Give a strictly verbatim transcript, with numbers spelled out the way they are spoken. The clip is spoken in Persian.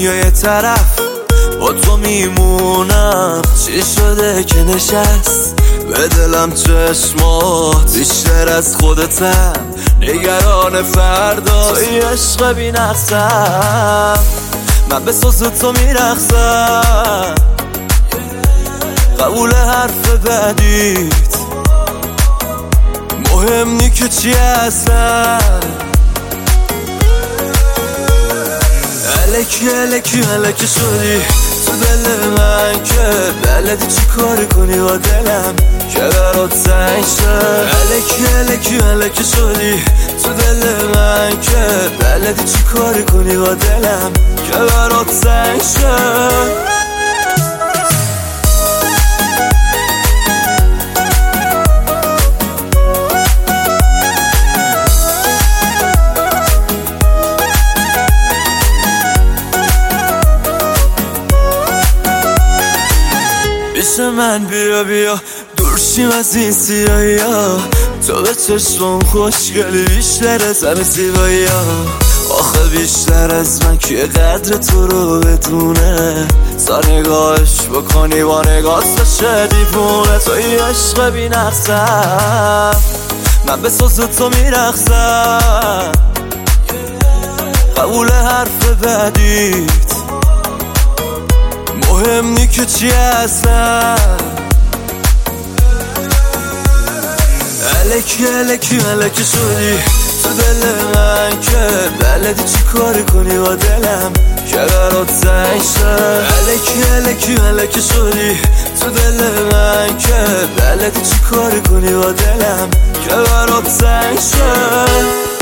دنیا یه طرف با تو میمونم. چی شده که نشست به دلم چشمات بیشتر از خودتم، نگران فردا توی عشق بی نقصم. من به ساز تو میرقصم، قبول حرف بدیت مهم نی که چی هستم. الکی الکی الکی شدی تو دل من که بلدی چی کار کنی با دلم که برات سنگ شد. الکی الکی الکی شدی تو دل من که بلدی چی کار کنی با دلم که برات سنگ شد. پیش من بیا بیا دور شیم از این سیاهی ها، تو به چشمم خوشگلی بیشتر از همه زیبایی ها. آخه بیشتر از من که قدر تو رو بدونه، تا نگاهش بکنی با نگاه سشه دیوونه. توی عشق بی نقصم، من به ساز تو میرقصم، قبول حرف بدیت مهم نی که چی هستم. الکی الکی الکی شدی تو دل من که بلدی چی کار کنی با دلم که برات سنگ شد. الکی الکی الکی شدی تو دل من که بلدی چی کار کنی با دلم که برات سنگ شد.